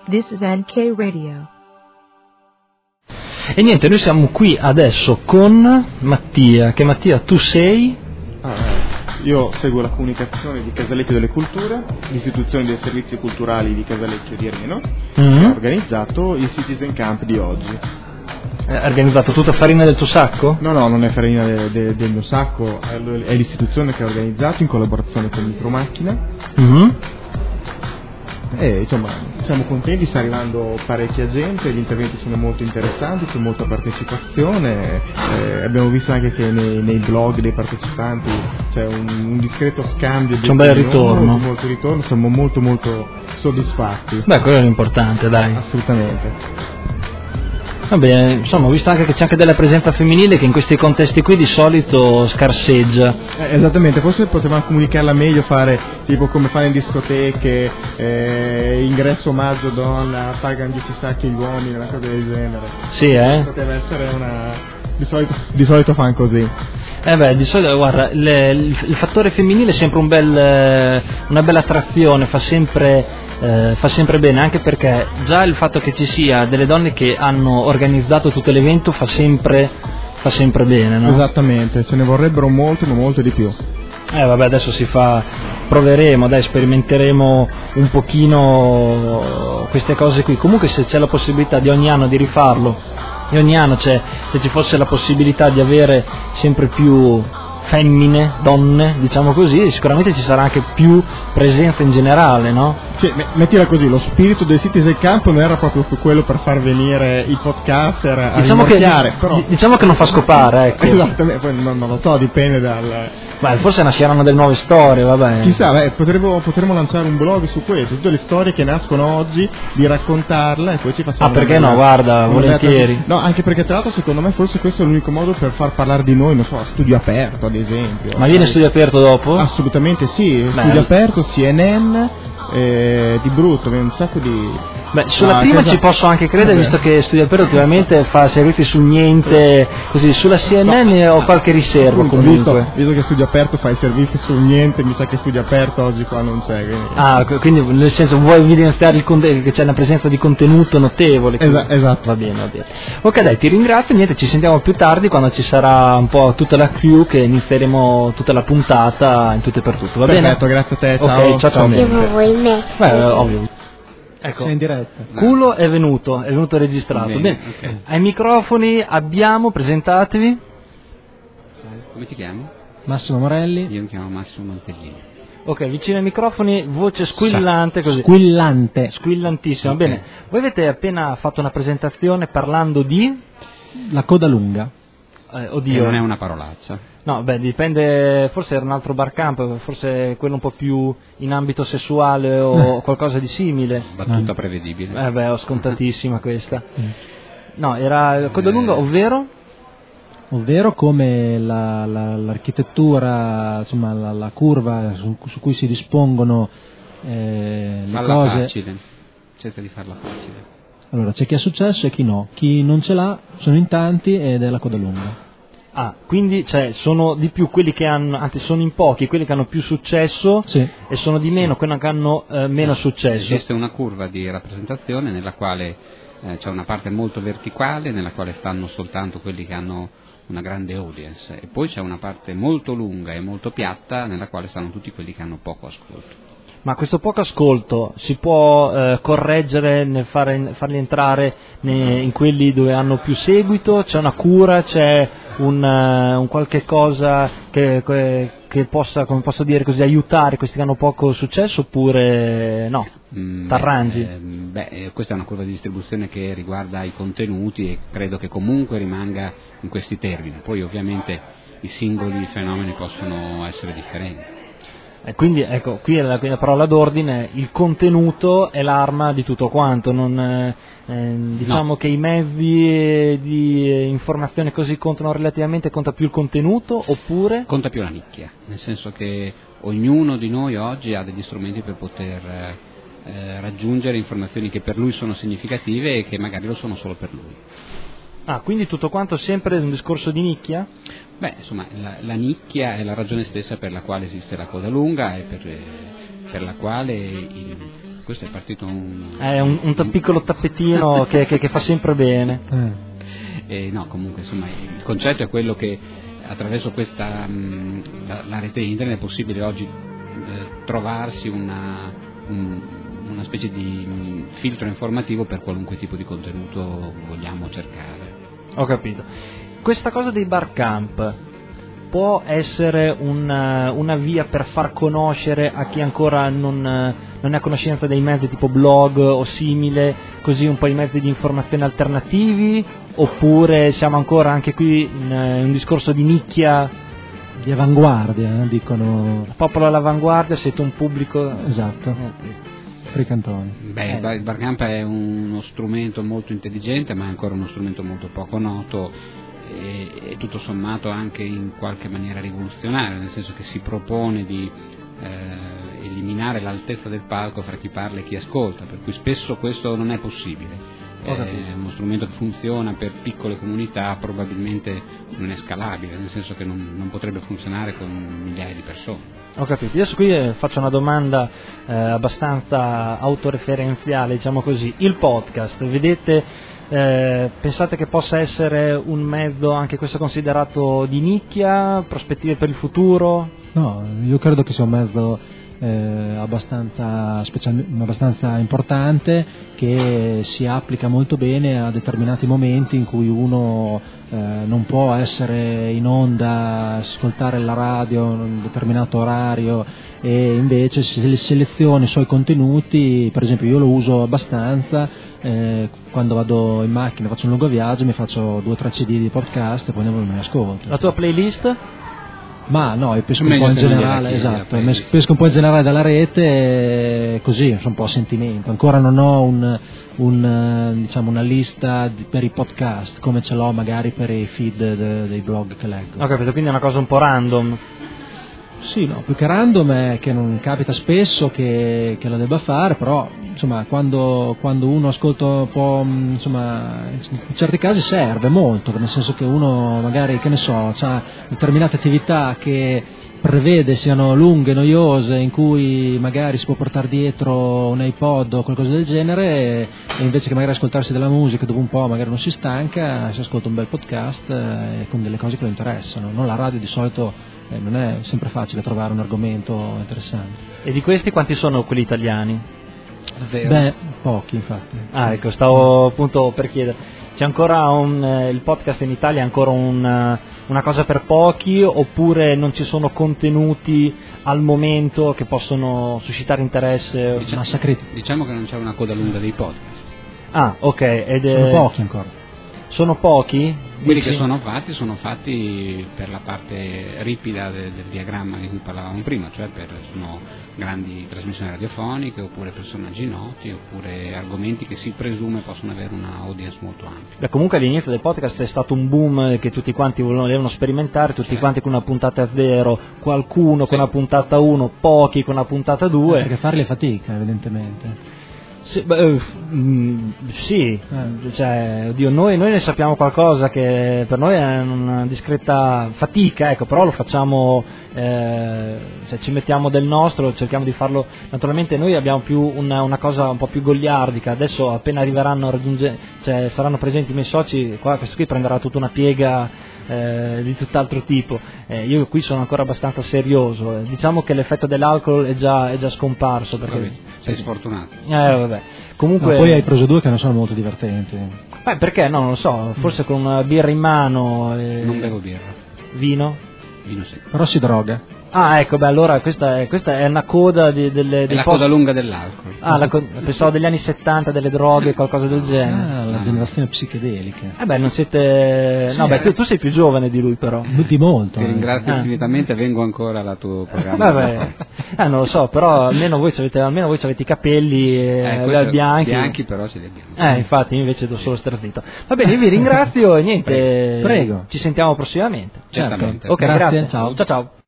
This is NK Radio. E niente, noi siamo qui adesso con Mattia, che Mattia tu sei? Io seguo la comunicazione di Casalecchio delle Culture, l'istituzione dei servizi culturali di Casalecchio di Reno, che ha organizzato il Citizen Camp di oggi. Ha organizzato tutta farina del tuo sacco? No, non è farina del mio sacco, è l'istituzione che ha organizzato in collaborazione con Micromacchina. E insomma siamo contenti, sta arrivando parecchia gente, gli interventi sono molto interessanti, c'è molta partecipazione, abbiamo visto anche che nei blog dei partecipanti c'è un discreto scambio, c'è un bel ritorno, molto ritorno, siamo molto soddisfatti. Beh, quello è l'importante, dai. Assolutamente. Vabbè, insomma, ho visto anche che c'è anche della presenza femminile che in questi contesti qui di solito scarseggia. Esattamente, forse potevamo comunicarla meglio, fare tipo come fare in discoteche, ingresso omaggio donna, pagano 10 sacchi gli uomini, una cosa del genere. Sì, Poteva essere di solito fanno così. Di solito, guarda, il fattore femminile è sempre una bella attrazione, fa sempre bene, anche perché già il fatto che ci sia delle donne che hanno organizzato tutto l'evento fa sempre bene, no? Esattamente, ce ne vorrebbero molto di più. Vabbè, adesso proveremo, sperimenteremo un pochino queste cose qui. Comunque se c'è la possibilità di ogni anno di rifarlo, e ogni anno se ci fosse la possibilità di avere sempre più femmine, donne, diciamo così, sicuramente ci sarà anche più presenza in generale, no? Sì, mettila così, lo spirito del Citizen Camp non era proprio quello per far venire i podcaster a rimorchiare, però... Diciamo che non fa scopare, ecco. Esattamente, poi non lo so, dipende dal... Beh, forse nasceranno delle nuove storie, vabbè. Chissà, potremmo lanciare un blog su questo, tutte le storie che nascono oggi, di raccontarle e poi ci facciamo... perché no, guarda, volentieri. No, anche perché tra l'altro secondo me forse questo è l'unico modo per far parlare di noi, non so, a studio aperto ad esempio. Ma viene studio aperto dopo? Assolutamente sì, studio aperto, CNN, di brutto, un sacco di... Beh, sulla prima ci posso anche credere, visto che Studio Aperto ultimamente fa servizi sul niente, così, sulla CNN ho qualche riserva comunque. Visto che Studio Aperto fa i servizi sul niente, mi sa che Studio Aperto oggi qua non c'è. Quindi nel senso vuoi evidenziare che c'è una presenza di contenuto notevole. Esatto. Va bene. Ok, dai, ti ringrazio, niente, ci sentiamo più tardi quando ci sarà un po' tutta la crew che inizieremo tutta la puntata in tutto e per tutto, va bene? Perfetto, grazie a te, ciao. Ok, ciao. Io vuoi me. Ovvio. Ecco, sei in diretta. Culo è venuto registrato. Bene. Okay. Ai microfoni abbiamo, presentatevi. Come ti chiami? Massimo Morelli. Io mi chiamo Massimo Montellini. Ok, vicino ai microfoni, voce squillante così. Squillantissima. Okay. Bene, voi avete appena fatto una presentazione parlando di... La coda lunga. Oddio. Non è una parolaccia. No, dipende, forse era un altro barcamp, forse quello un po' più in ambito sessuale o qualcosa di simile. Battuta prevedibile. Ho scontatissima questa. No, era coda lunga, ovvero come l'architettura, insomma la curva su cui si dispongono le cose. Facile, cerca di farla facile. Allora, c'è chi ha successo e chi no. Chi non ce l'ha sono in tanti ed è la coda lunga. Quindi sono di più quelli che hanno, anzi sono in pochi quelli che hanno più successo, sì, e sono di meno quelli che hanno meno successo. Esiste una curva di rappresentazione nella quale c'è una parte molto verticale nella quale stanno soltanto quelli che hanno una grande audience, e poi c'è una parte molto lunga e molto piatta nella quale stanno tutti quelli che hanno poco ascolto. Ma questo poco ascolto si può correggere nel farli entrare in quelli dove hanno più seguito? C'è una cura, c'è un qualche cosa che possa, come posso dire così, aiutare questi che hanno poco successo, oppure no? T'arrangi? Questa è una curva di distribuzione che riguarda i contenuti e credo che comunque rimanga in questi termini. Poi ovviamente i singoli fenomeni possono essere differenti. Quindi ecco, qui è la parola d'ordine, il contenuto è l'arma di tutto quanto, diciamo che i mezzi di informazione così contano relativamente, conta più il contenuto, oppure? Conta più la nicchia, nel senso che ognuno di noi oggi ha degli strumenti per poter raggiungere informazioni che per lui sono significative e che magari lo sono solo per lui. Quindi tutto quanto sempre un discorso di nicchia? Insomma, la nicchia è la ragione stessa per la quale esiste la coda lunga e per la quale questo è partito un piccolo tappetino che fa sempre bene. No, comunque insomma il concetto è quello che attraverso questa la rete internet è possibile oggi trovarsi una specie di filtro informativo per qualunque tipo di contenuto vogliamo cercare. Ho capito. Questa cosa dei barcamp può essere una via per far conoscere a chi ancora non è a conoscenza dei mezzi tipo blog o simile, così un po' i mezzi di informazione alternativi, oppure siamo ancora anche qui in un discorso di nicchia? Di avanguardia, dicono. Il popolo all'avanguardia, siete un pubblico... Esatto. Fricantoni. Il barcamp è uno strumento molto intelligente, ma è ancora uno strumento molto poco noto e tutto sommato anche in qualche maniera rivoluzionario, nel senso che si propone di eliminare l'altezza del palco fra chi parla e chi ascolta, per cui spesso questo non è possibile. È uno strumento che funziona per piccole comunità, probabilmente non è scalabile, nel senso che non potrebbe funzionare con migliaia di persone. Ho capito. Adesso qui faccio una domanda abbastanza autoreferenziale, diciamo così. Il podcast, vedete, pensate che possa essere un mezzo anche questo considerato di nicchia, prospettive per il futuro? No, io credo che sia un mezzo abbastanza importante, che si applica molto bene a determinati momenti in cui uno non può essere in onda, ascoltare la radio in un determinato orario, e invece seleziona i suoi contenuti. Per esempio io lo uso abbastanza quando vado in macchina, faccio un lungo viaggio, mi faccio 2 o 3 CD di podcast e poi me ne ascolto. La tua playlist? Ma no, io pesco un po' in generale, esatto, pesco un po' in generale dalla rete, così sono un po' a sentimento. Ancora non ho una lista per i podcast come ce l'ho magari per i feed dei blog che leggo. Ho capito, quindi è una cosa un po' random. Sì, no, più che random è che non capita spesso che lo debba fare, però insomma quando uno ascolta un po', insomma, in certi casi serve molto, nel senso che uno magari, che ne so, ha determinate attività che prevede siano lunghe, noiose, in cui magari si può portare dietro un iPod o qualcosa del genere, e invece che magari ascoltarsi della musica dopo un po' magari non si stanca, si ascolta un bel podcast con delle cose che lo interessano. Non la radio di solito non è sempre facile trovare un argomento interessante. E di questi quanti sono quelli italiani? Beh, pochi infatti. Ah, ecco, stavo appunto per chiedere. C'è ancora il podcast in Italia è ancora una cosa per pochi, oppure non ci sono contenuti al momento che possono suscitare interesse? Diciamo che non c'è una coda lunga dei podcast. Ah, ok. Sono pochi ancora. Sono pochi? Quelli che sono fatti per la parte ripida del diagramma di cui parlavamo prima, cioè sono grandi trasmissioni radiofoniche, oppure personaggi noti, oppure argomenti che si presume possono avere una audience molto ampia. Beh, comunque all'inizio del podcast è stato un boom che tutti quanti volevano sperimentare, tutti quanti con una puntata 0, qualcuno con una puntata 1, pochi con una puntata 2. Perché farli è fatica, evidentemente. Sì, cioè, oddio, noi ne sappiamo qualcosa che per noi è una discreta fatica, ecco, però lo facciamo, cioè, ci mettiamo del nostro, cerchiamo di farlo. Naturalmente noi abbiamo più una cosa un po' più goliardica. Adesso appena arriveranno cioè saranno presenti i miei soci, questo qui prenderà tutta una piega di tutt'altro tipo. Io qui sono ancora abbastanza serioso. Diciamo che l'effetto dell'alcol è già scomparso, perché sei sfortunato. Vabbè. Comunque, poi hai preso 2 che non sono molto divertenti. Perché? No, non lo so, forse con una birra in mano. Non bevo birra. Vino? Vino sì. Però si droga. Ah, ecco, beh, allora questa è una coda delle è la coda lunga dell'alcol. Pensavo degli anni 70, delle droghe, qualcosa del genere. La generazione psichedelica. Non siete... Sì, no, beh, tu sei più giovane di lui, però. Di molto. Ti ringrazio infinitamente, vengo ancora al tuo programma. Vabbè, non lo so, però almeno voi avete i capelli bianchi. Bianchi però ce li abbiamo. Infatti, io invece do solo sterzito. Va bene, io vi ringrazio e niente. Prego. Ci sentiamo prossimamente. Certamente. Ok, grazie. Ciao.